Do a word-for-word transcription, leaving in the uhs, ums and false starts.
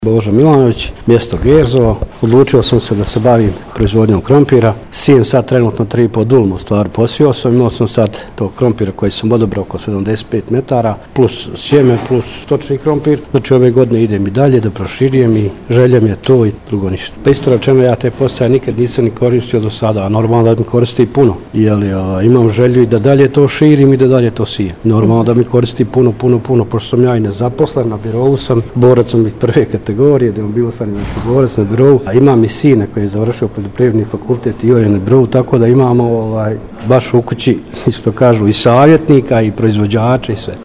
Božo Milanović, mjesto Gerzovo. Odlučio sam se da se bavim proizvodnjom krompira. Sijem sad trenutno tri i po dulma, u stvari posio sam. Imao sam sad tog krompira koji sam odabrao oko sedamdeset pet metara, plus sjeme, plus stočni krompir. Znači ove godine idem i dalje da proširijem i želja mi je to i drugo ništa. Pa isto rečeno, ja te postaje nikad nisam ni koristio do sada, a normalno da mi koristi puno. Jeli, a, imam želju i da dalje to širim i da dalje to sijem. Normalno da mi koristi puno, puno, puno, pošto sam ja i nezaposlen, na birovu sam, borac sam iz prve kategorije, da bilo sam znači, borac na birovu, a imam i sina koji je završio poljoprivredni fakultet i on je na birovu, tako da imamo ovaj, baš u kući, što kažu, i savjetnika i proizvođača i sve.